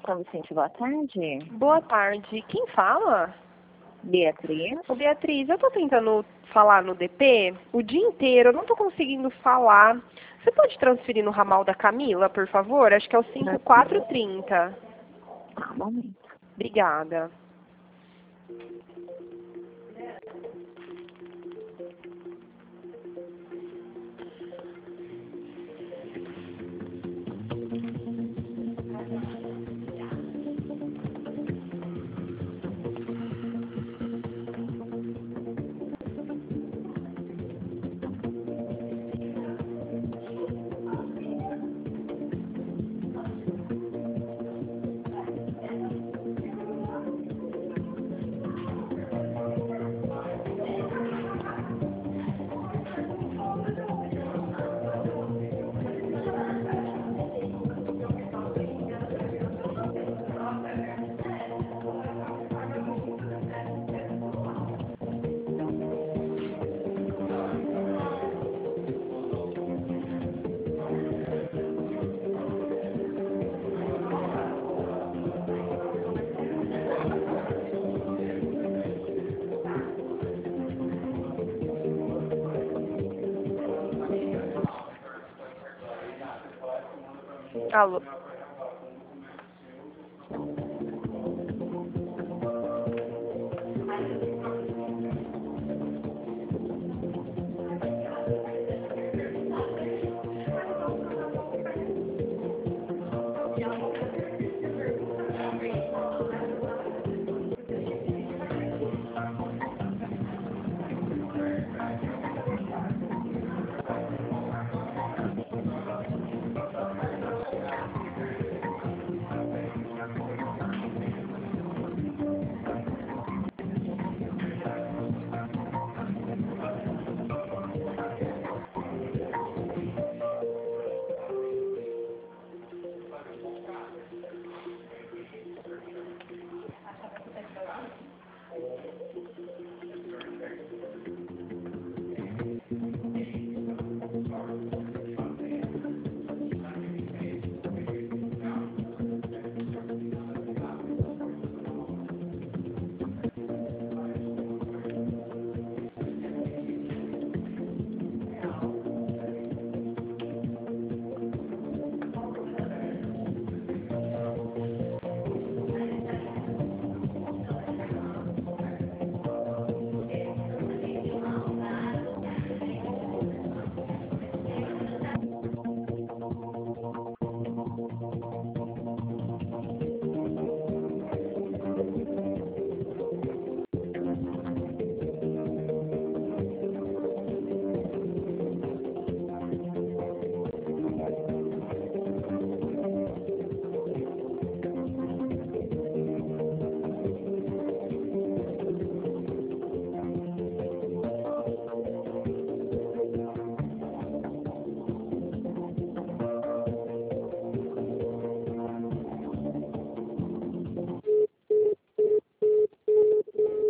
São Vicente, boa tarde. Boa tarde. Quem fala? Beatriz. Ô, Beatriz, eu tô tentando falar no DP o dia inteiro, eu não tô conseguindo falar. Você pode transferir no ramal da Camila, por favor? Acho que é o 5430. Tá, um momento. Obrigada. Alô?